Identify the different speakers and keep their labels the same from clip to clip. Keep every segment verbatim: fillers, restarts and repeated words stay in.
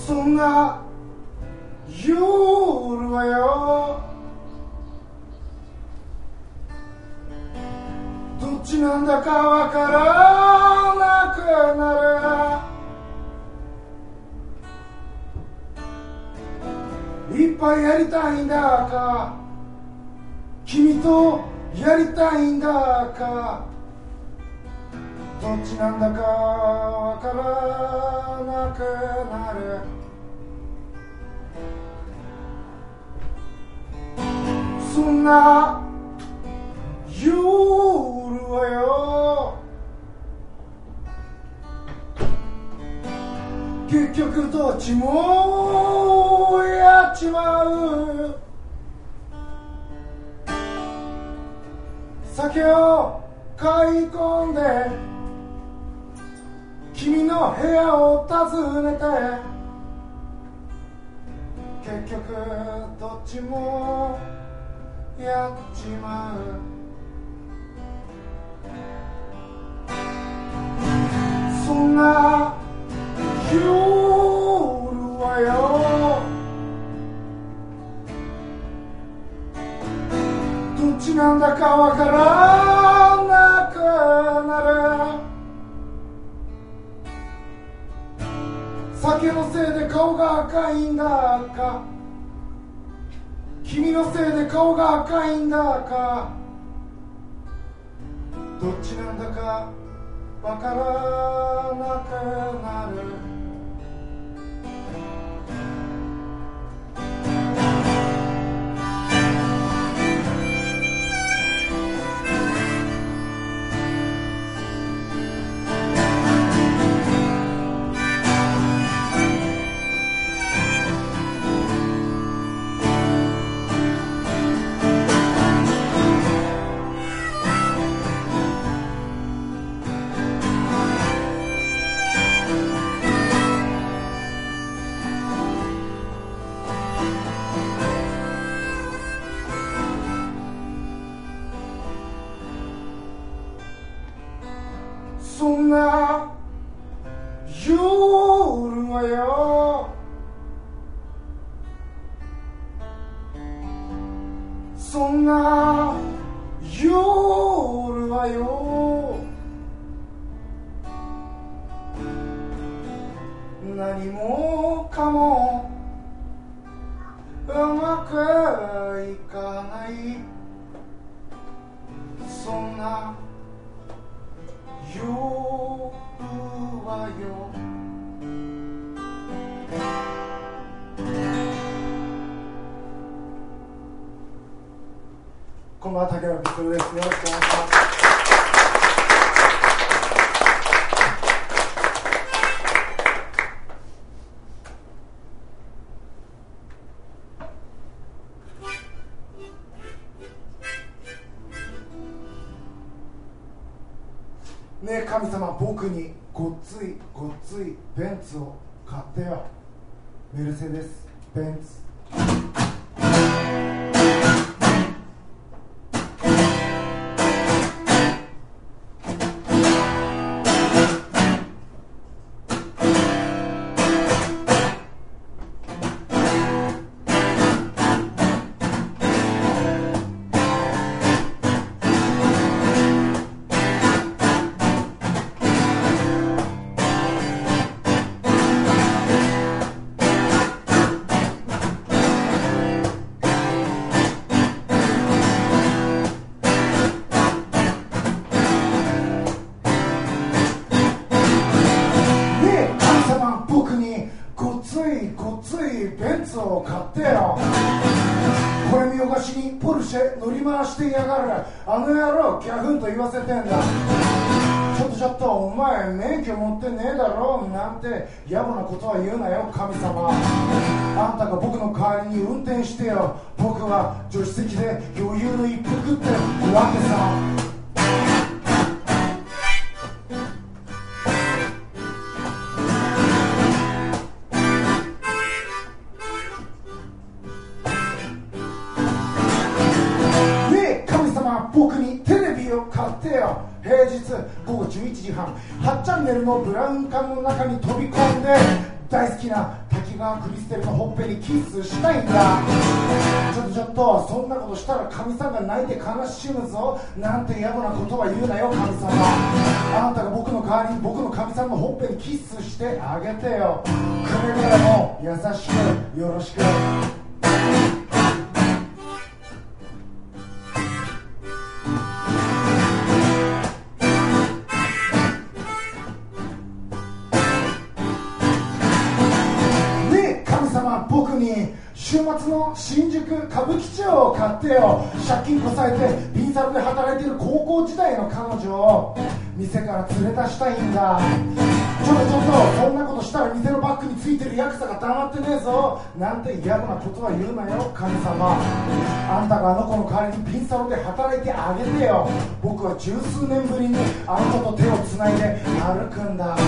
Speaker 1: そんな夜はよ、どっちなんだかわからなくなる。いっぱいやりたいんだか、君とやりたいんだか、どっちなんだかわからなくなる。そんな夜はよ、結局どっちもやっちまう。酒を買い込んで君の部屋を訪ねて、結局どっちもやっちまう。そんな夜はよ、どっちなんだかわからなくなる。酒のせいで顔が赤いんだか、君のせいで顔が赤いんだか、どっちなんだかわからなくなる。そんな夜はよ、そんな夜はよ、何もかもうまくいかない。そんな夜はよ。こんばんは、竹原ピストルです。よろしくお願いします。ねえ神様、僕にごっついごっついベンツを買ってよ。メルセデス・ベンツ。ベンツを買ってよ。これ見よがしにポルシェ乗り回してやがる。あの野郎ギャフンと言わせてんだ。ちょっとちょっとお前免許持ってねえだろなんて野暮なことは言うなよ神様。あんたが僕の代わりに運転してよ。僕は助手席で余裕の一服ってわけさ。僕にテレビを買ってよ。平日ごごじゅういちじはんはちチャンネルのブラウン管の中に飛び込んで大好きな滝じがクリステルのほっぺにキスしたいんだ。ちょっとちょっとそんなことしたら神さんが泣いて悲しむぞなんて嫌なことは言うなよ神様。あんたが僕の代わりに僕の神さんのほっぺにキスしてあげてよ。くれぐれも優しくよろしく。僕に週末の新宿歌舞伎町を買ってよ。借金こさえてピンサロで働いている高校時代の彼女を店から連れ出したいんだ。ちょっとちょっとそんなことしたら店のバッグについてるヤクザが黙ってねえぞなんて嫌なことは言うなよ神様。あんたがあの子の代わりにピンサロで働いてあげてよ。僕は十数年ぶりにあの子と手をつないで歩くんだ。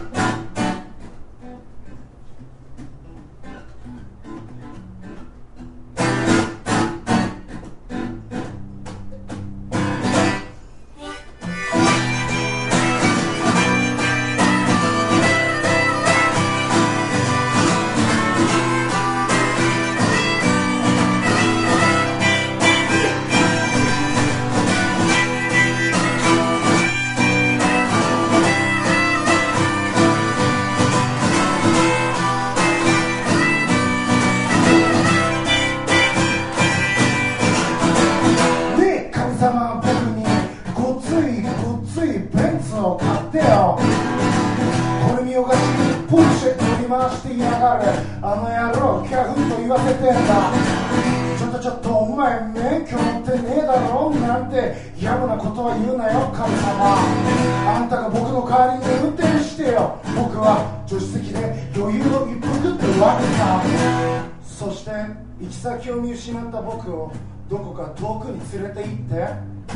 Speaker 1: あの野郎キャフンと言わせてんだ。ちょっとちょっとお前免許持ってねえだろなんてやぶなことは言うなよ神様。あんたが僕の代わりに運転してよ。僕は助手席で余裕の一服ってわけさ。そして行き先を見失った僕をどこか遠くに連れて行って、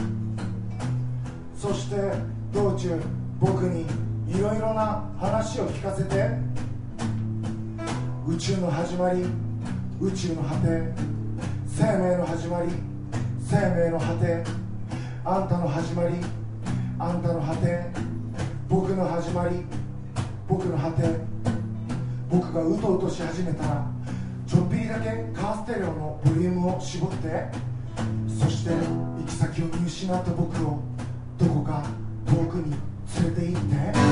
Speaker 1: そして道中僕にいろいろな話を聞かせて、宇宙の始まり、宇宙の果て、生命の始まり、生命の果て、あんたの始まり、あんたの果て、僕の始まり、僕の果て。僕がうとうとし始めたらちょっぴりだけカーステレオのボリュームを絞って、そして行き先を見失った僕をどこか遠くに連れて行って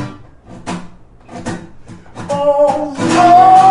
Speaker 1: 、Oh, oh!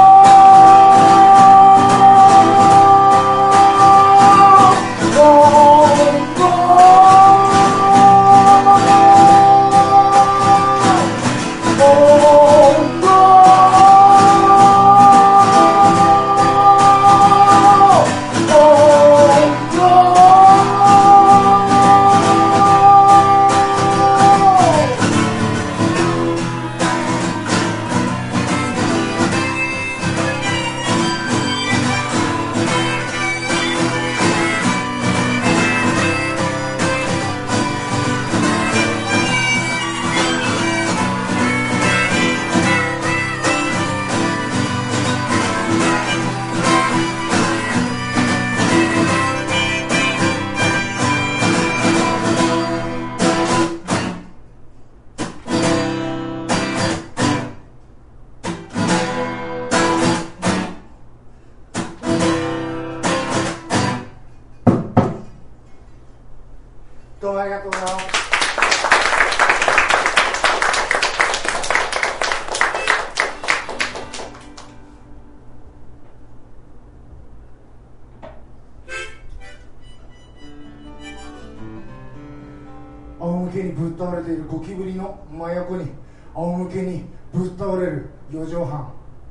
Speaker 1: 仰向けにぶっ倒れているゴキブリの真横に仰向けにぶっ倒れる四畳半。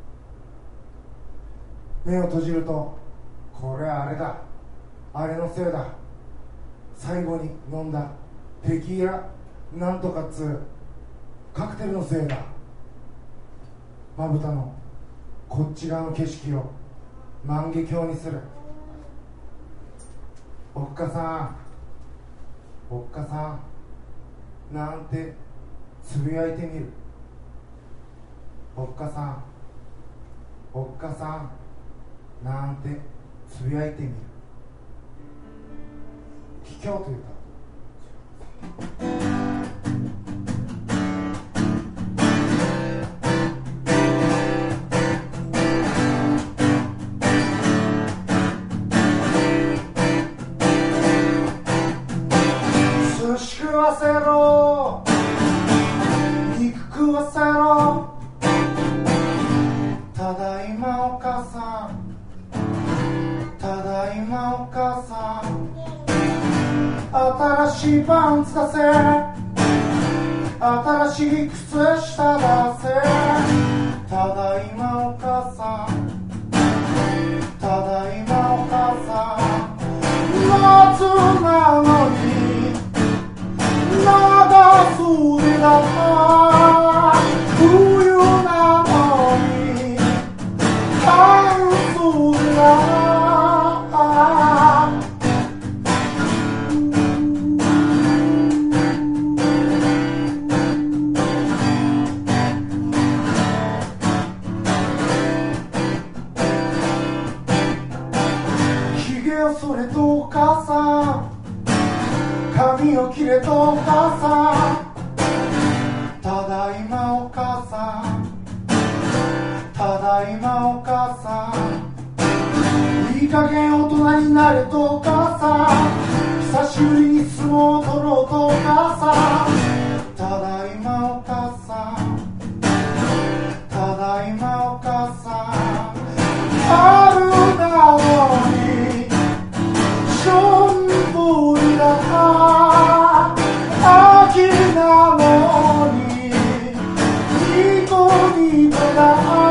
Speaker 1: 目を閉じると、これはあれだ、あれのせいだ、最後に飲んだテキーラなんとかっつうカクテルのせいだ。まぶたのこっち側の景色を万華鏡にする。おっかさん、おっかさんなんてつぶやいてみる。おっかさん、おっかさんなんてつぶやいてみる。聞きょうというかしいパンツ出せ、新しい靴下出せ。ただいまお母さん、ただいまお母さん。夏なのに長袖だ、冬なのに半袖だ。それとお母さん、髪を切れとお母さん。ただいまお母さん、ただいまお母さん。いい加減大人になれとお母さん。久しぶりに相撲を取ろうとお母さん。ただいまお母さん、ただいまお母さん。春なのにしょんぼりだ、秋なのにニコニコだ。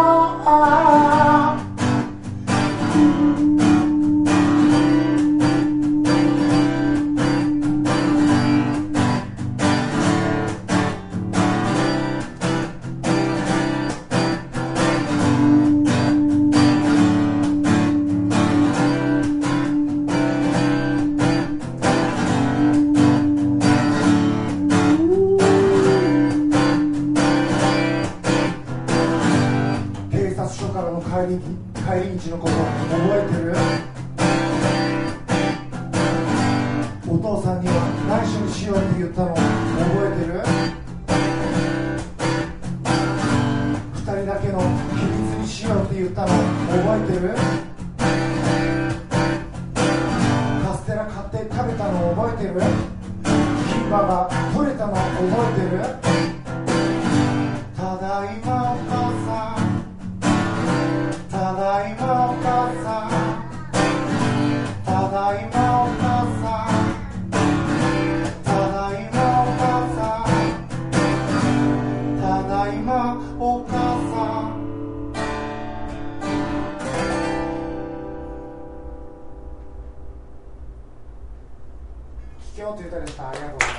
Speaker 1: 帰り、帰り道のこと覚えてる？お父さんには内緒にしようって言ったの覚えてる？二人だけの秘密にしようって言ったの覚えてる？カステラ買って食べたの覚えてる？金歯が取れたの覚えてる？ただいまお母さん、ただいまお母さん、ただいまお母さん、ただいまお母さん、ただいまお母さん。聞けようと言ったらでした。ありがとうございます。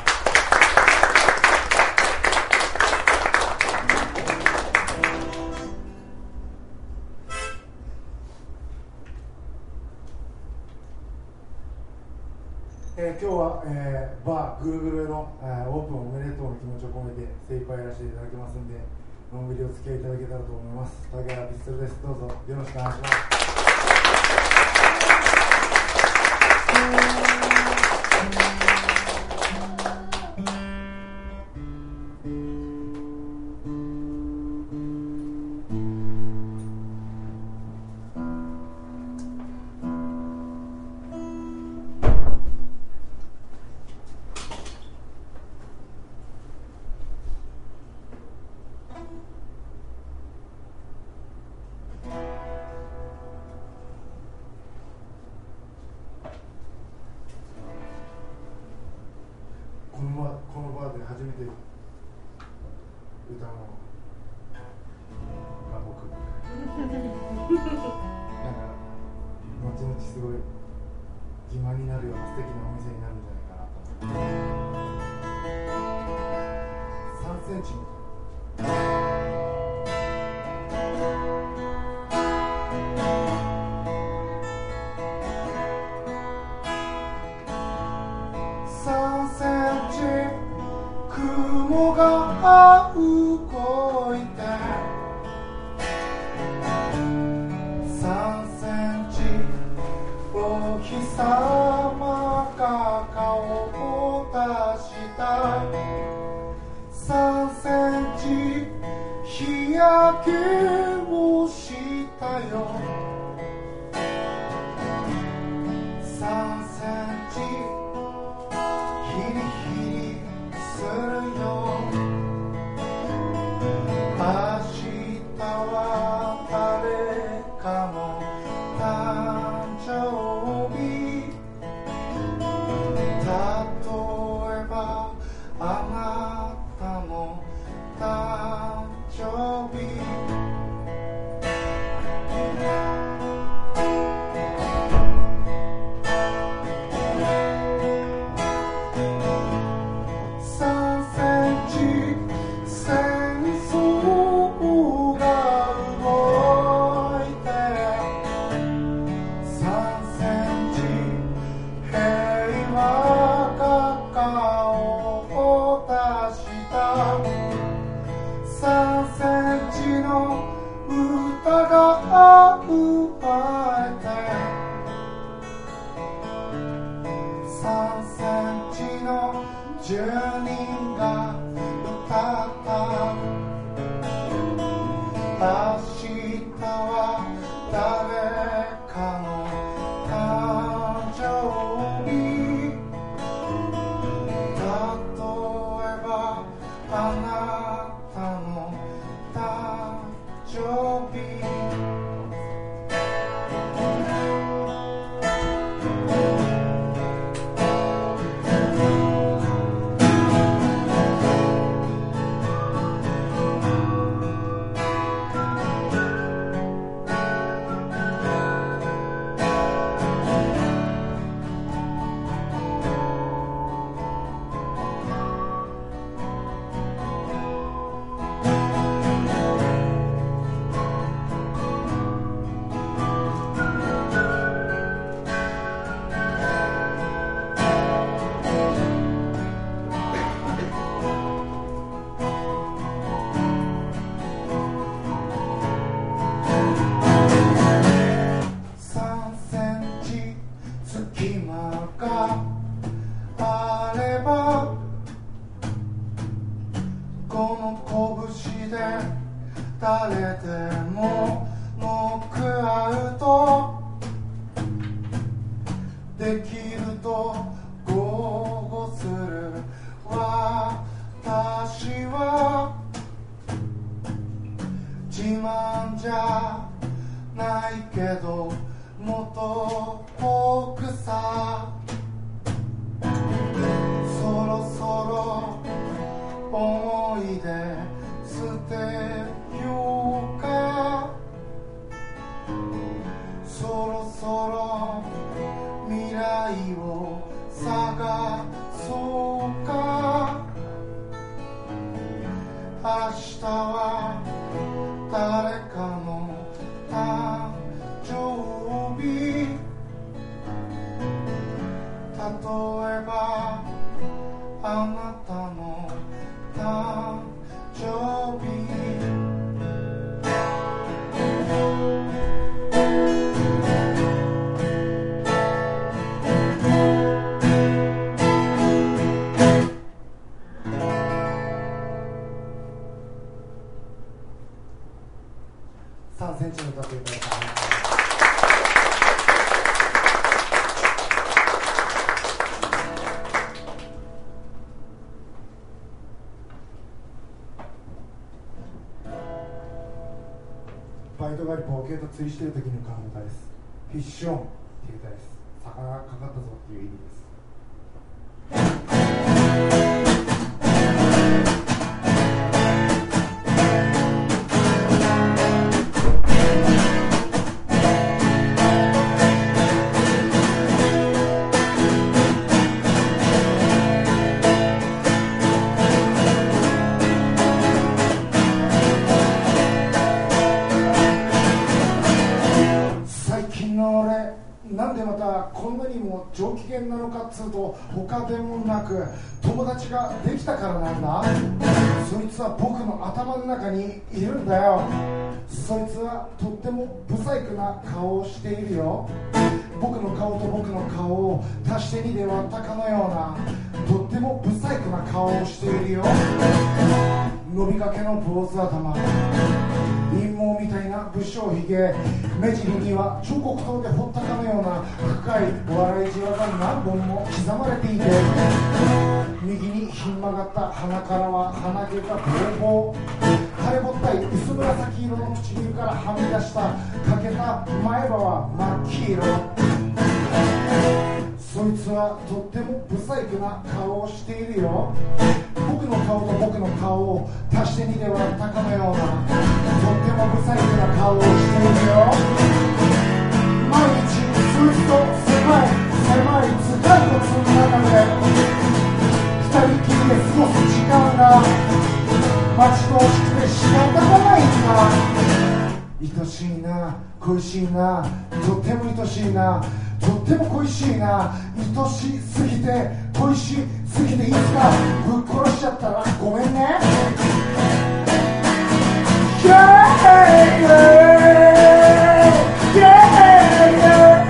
Speaker 1: えー、今日は、えー、バーぐるぐるの、えー、オープンおめでとうの気持ちを込めて精一杯やらせていただきますので、のんびりお付き合いいただけたらと思います。竹原ピストルです。どうぞよろしくお願いします。このバーで初めて歌うのが僕なんか後々すごい自慢になるような素敵なお店になるんじゃないかなと思ってさんセンチみたいな雲が動いてさんセンチお日様が顔を出したさんセンチ日焼けをしたよさんセンチヒリヒリするよ明日は誰かの誕生日たとったさんセンチの歌が生まれてさんセンチの住人が歌った明日は誰かの誕生日例えばあなたの誕生日誰でもノックアウトできると豪語する私は自慢じゃないけどもっと多くさそろそろ思い出捨てようかそろそろ未来を探そうか明日は誰かの誕生日例えばあなたの誕生日さんセンチの歌っていただきます。バイト帰りボケと釣りしてる時の歌の歌です。フィッシュオンっていう歌です。魚がかかったぞっていう意味です。なんでまたこんなにも上機嫌なのかっつうと他でもなく友達ができたからなんだ。そいつは僕の頭の中にいるんだよ。そいつはとってもブサイクな顔をしているよ。僕の顔と僕の顔を足してにで割ったかのようなとってもブサイクな顔をしているよ。伸びかけの坊主頭、陰謀みたいな武将ひげ、目尻には彫刻刀で彫ったかのような深い笑いじわが何本も刻まれていて、右にひん曲がった鼻からは鼻毛がボーボー、腫れぼったい薄紫色の唇からはみ出した欠けた前歯は真っ黄色。そいつはとってもブサイクな顔をしているよ。僕の顔と僕の顔を足してにで割ったかのようなとってもブサイクな顔をしているよ。毎日ずっと狭い狭い頭蓋骨の中で二人きりで過ごす時間が待ち遠しくて仕方がないんだ。愛しいな恋しいなとっても愛しいなとっても恋しいな、愛しすぎて恋しすぎていつかぶっ殺しちゃったらごめんね。Yeah, yeah, yeah,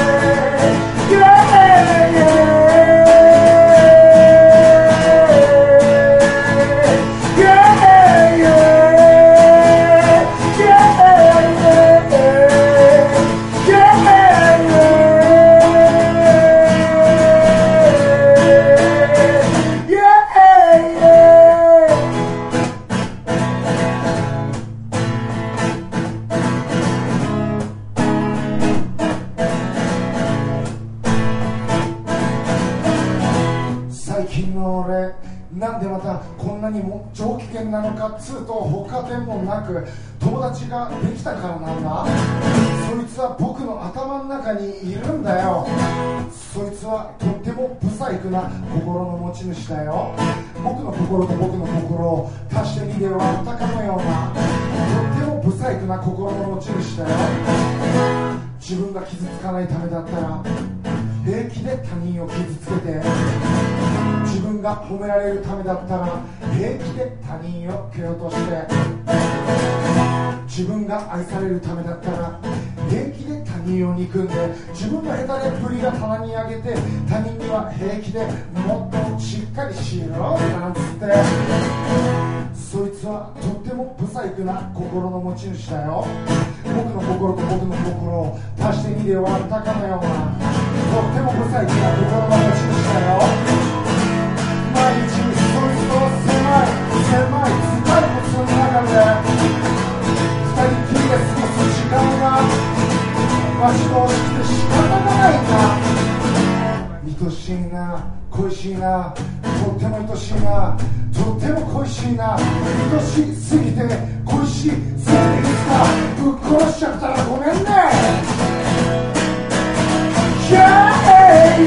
Speaker 1: なんでまたこんなにも上機嫌なのかっつうと他でもなく友達ができたからなんだ。そいつは僕の頭の中にいるんだよ。そいつはとっても不細工な心の持ち主だよ。僕の心と僕の心を足してにで割ったかのようなとっても不細工な心の持ち主だよ。自分が傷つかないためだったら平気で他人を傷つけて、自分が褒められるためだったら平気で他人を蹴落として、自分が愛されるためだったら平気で他人を憎んで、自分の下手でプリが棚にあげて他人には平気でもっとしっかりしろなんつって、そいつはとっても不細工な心の持ち主だよ。僕の心と僕の心を足してにで割ったかのようなとっても不細工な心の持ち主だよ。毎日そいつと狭い狭い深い骨の中で二人きりで過ごす時間が待ち遠しくて仕方がないんだ。愛しいな、恋しいな、とっても愛しいな、とっても恋しいな、愛しすぎて恋しすぎていつかぶっ殺しちゃったらごめんね。Yeah, yeah,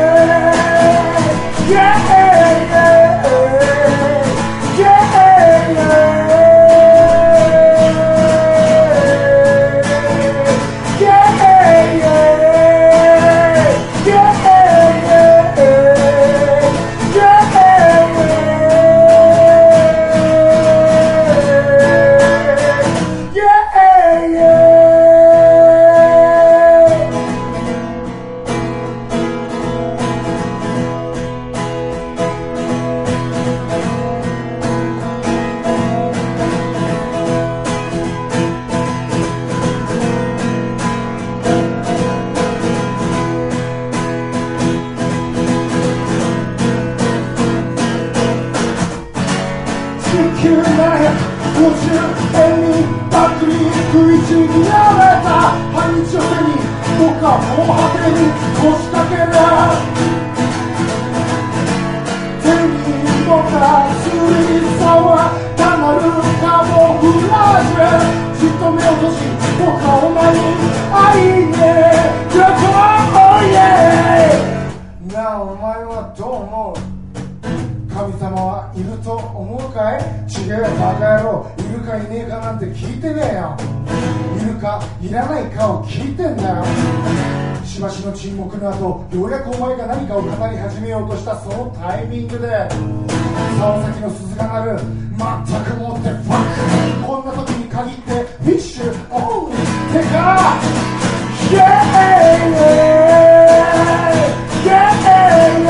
Speaker 1: yeah, yeah, yeah.沈黙の後、ようやくお前が何かを語り始めようとしたそのタイミングで竿先の鈴が鳴る。全くもってファック、こんな時に限ってフィッシュオンてかイエーイイエーイイエーイイ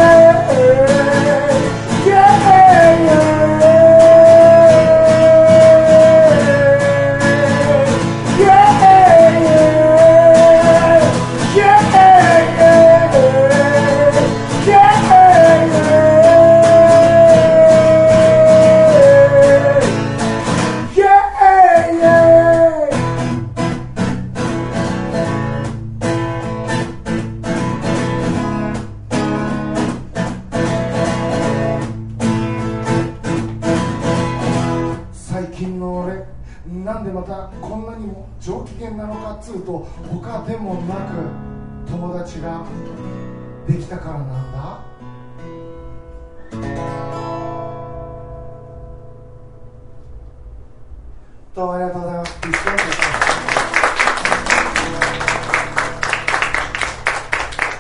Speaker 1: エーイ上機嫌なのかっつうと他でもなく友達ができたからなんだ。どうもありがとうございます。一緒に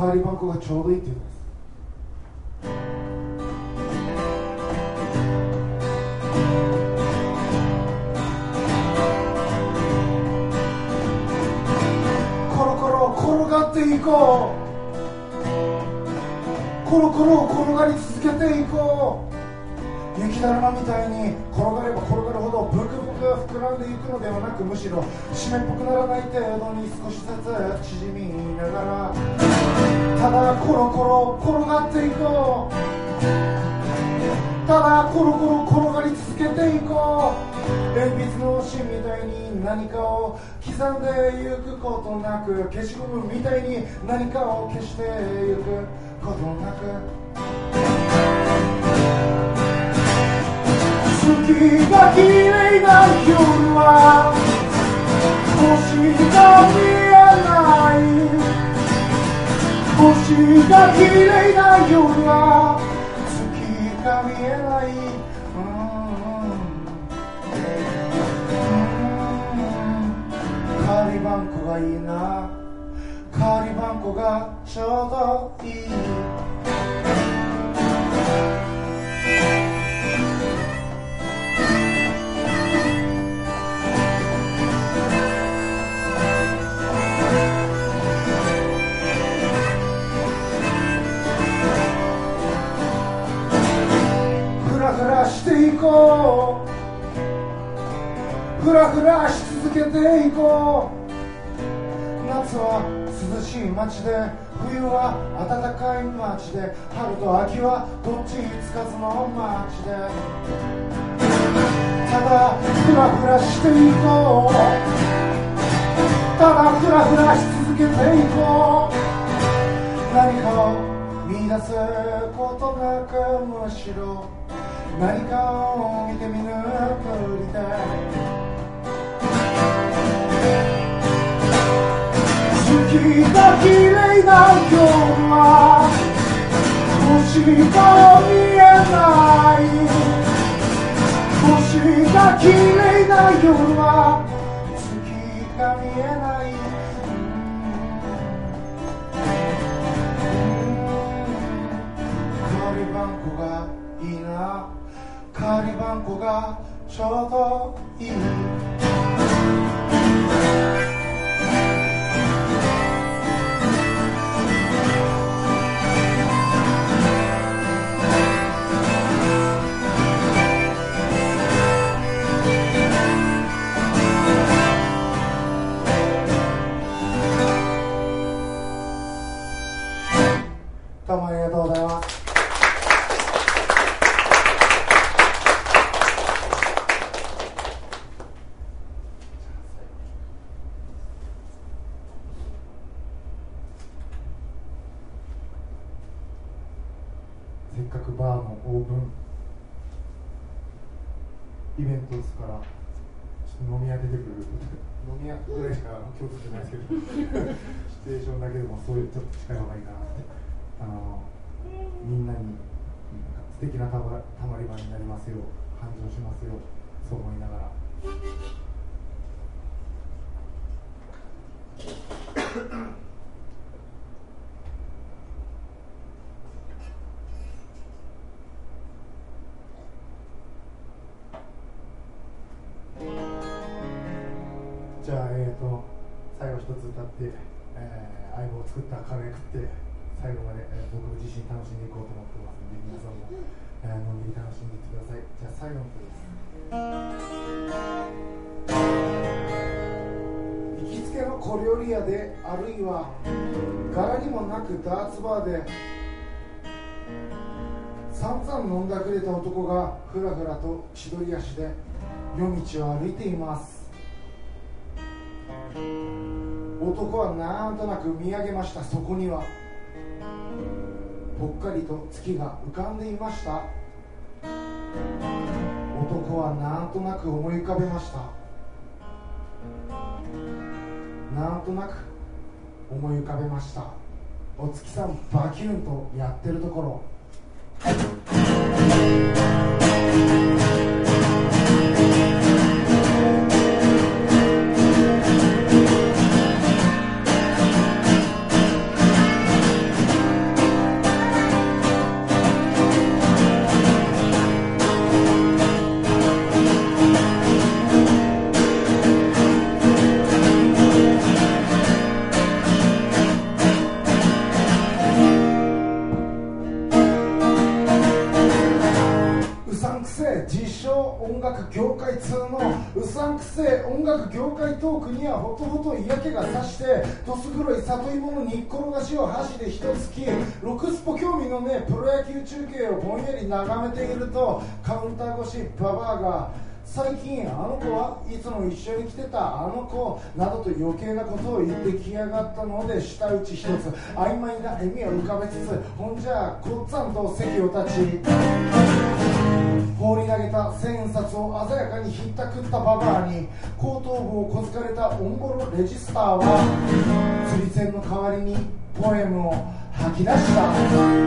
Speaker 1: 代わり番号がちょうどいいっていうんです。コロコロ転がっていこう、コロコロ転がり続けていこう。雪だるまみたいに転がれば転がるほどブクブク膨らんでいくのではなく、むしろ湿っぽくならない程度に少しずつ縮みながら、ただコロコロ転がっていこう、ただコロコロ転がり続けていこう。鉛筆の芯みたいに何かを刻んでゆくことなく、消しゴムみたいに何かを消してゆくことなく、月が綺麗な夜は星が見えない、星が綺麗な夜は月が見えない、代わり番号がいいな、代わり番号がちょうどいい。ふらふらしていこう、ふらふらし続けていこう。夏は涼しい街で、冬は暖かい街で、春と秋はどっちつかずの街で、ただふらふらしていこう、ただふらふらし続けていこう。何かを見出すことなく、むしろ何かを見て見ぬふりで、月が綺麗な夜は星が見えない、星が綺麗な夜は月が見えない、代わり番号がいいな、代わり番号がちょうどいい。どうもありがとうございます。せっかくバーのオープンイベントですから、ちょっと飲み屋出てくる飲み屋ぐらいしか共通じゃないですけどシチュエーションだけでもそういうちょっと近い方がいいかなって、あのみんなに素敵なたま、たまり場になりますよう、繁盛しますよう、そう思いながらじゃあ、えーと最後一つ歌って、えー、相棒を作ったカレー食って最後まで、えー、僕自身楽しんでいこうと思ってますので、皆さんも、えー、のんびり楽しんでいってください。じゃあ最後の曲です。行きつけの小料理屋で、あるいは柄にもなくダーツバーで散々飲んだくれた男がふらふらと千鳥足で夜道を歩いています。男はなんとなく見上げました。そこにはぽっかりと月が浮かんでいました。男はなんとなく思い浮かべました。なんとなく思い浮かべました。お月さんバキュンとやってるところ、 称音楽業界通のうさんくせえ音楽業界トークにはほとほと嫌気がさしてどす黒い里芋の煮っころがしを箸で一つきロクスポ興味のねプロ野球中継をぼんやり眺めているとカウンター越しババアが最近あの子はいつも一緒に来てたあの子などと余計なことを言ってきやがったので舌打ち一つ曖昧な笑みを浮かべつつほんじゃこっつぁんと席を立ち放り投げた千円札を鮮やかにひったくったババアに後頭部をこづかれたオンボロレジスターは釣り銭の代わりにポエムを吐き出した。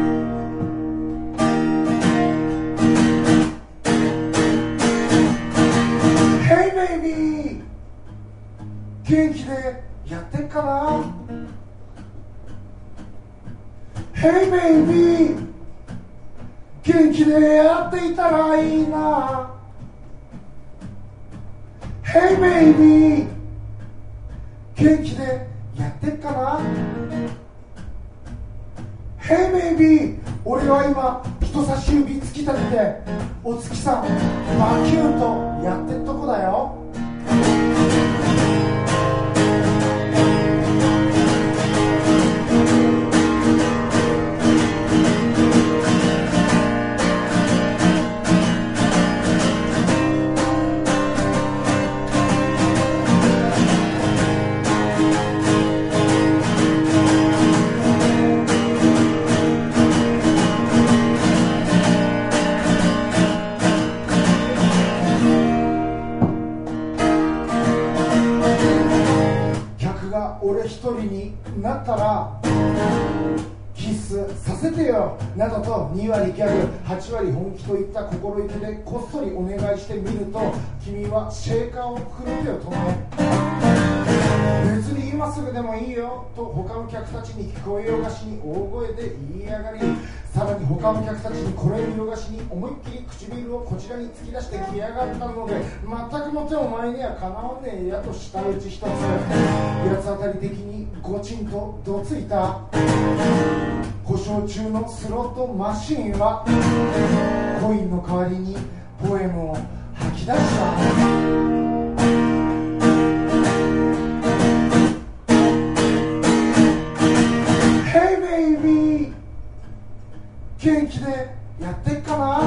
Speaker 1: 元気でやってっかな Hey baby 元気でやっていたらいいな Hey baby 元気でやってっかな Hey baby 俺は今人差し指突き立ててお月さんバキューンとやってっとこだよ。俺一人になったらキスさせてよなどとにわりギャグはちわり本気といった心意気でこっそりお願いしてみると君はシェーカーをくれてよとね別に今すぐでもいいよと他の客たちに聞こえよがしに大声で言いやがりさらに他の客たちにこれ見よがしに思いっきり唇をこちらに突き出してきやがったので全くもってお前にはかなわねえやと舌打ち一つ八つ当たり的にゴチンとどついた故障中のスロットマシーンはコインの代わりにポエムを吐き出した。元気でやってっかな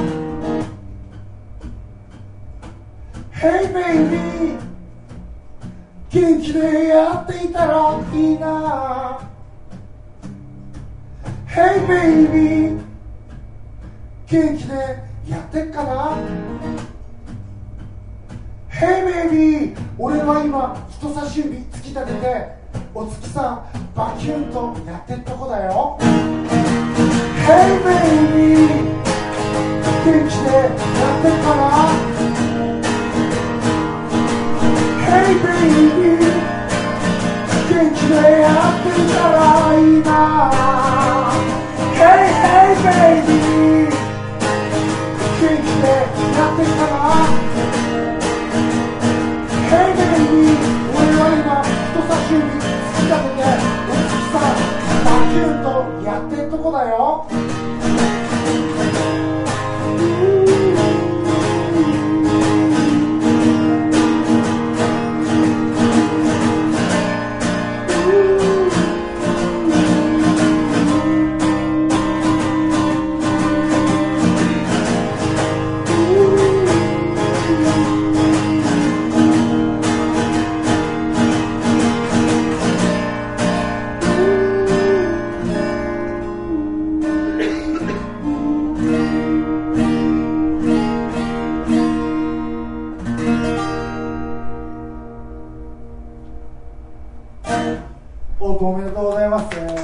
Speaker 1: Hey baby 元気でやっていたらいいな Hey baby 元気でやってっかな Hey baby 俺は今人差し指突き立ててお月さんバキュンとやってっとこだよ。Hey baby 元気でやってっかな Hey baby 元気でやっていたらいいな Hey hey baby 元気でやってっかな Hey baby 俺は今人差し指突き立ててお月さんバキュンとやってっとこだよ。おめでとうございます。